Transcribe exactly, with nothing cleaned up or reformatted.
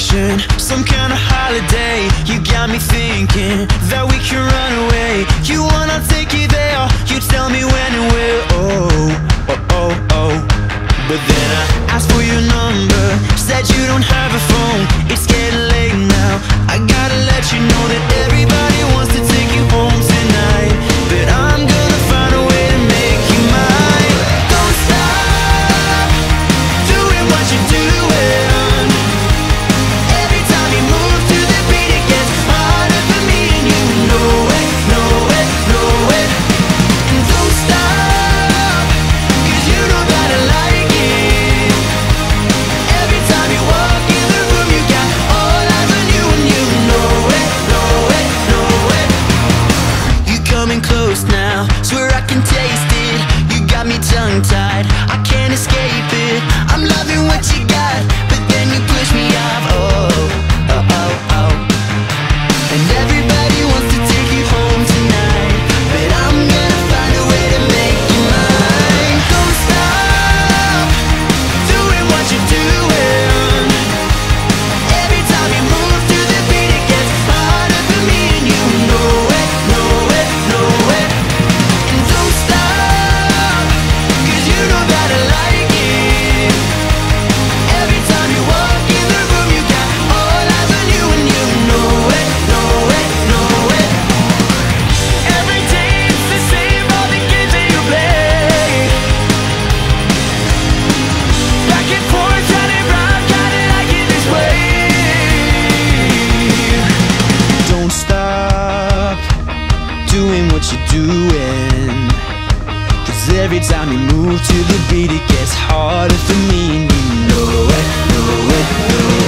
vacation, some kind of holiday. You got me thinking that we can run away. You wanna take you there, you tell me when and where. Oh, oh, oh, oh. But then I asked for your number, said you don't have a phone. It's getting late now, I gotta let you know that everybody wants to take you home tonight, but I'm gonna find a way to make you mine. Don't stop doing what you're doing. Every time you move to the beat, it gets harder for me, and you know it, know it, know it. And don't stop, cause you know that I like it. Every time you walk in the room, you got all eyes on you, and you know it, know it, know it. You coming close now, swear I can taste it. You got me tongue-tied, I can't escape it. I'm loving what you got, but then you push me off. Oh, oh, oh, oh. And everybody wants to take you home tonight, but I'm gonna find a way to make you mine. Don't stop doing what you're doing. Every time you move to the beat, it gets harder for me, and you know it, know it, know it. And don't stop, cause you know that I like it. Every time you walk in the room, you got all eyes on you, and you know it, know it, know it. Every day it's the same, all the games that you play. Back and forth, round and round, kinda like it this way. Don't stop doing what you're doing, cause every time you move to the beat, it gets harder for me, and you know it, know it, know it.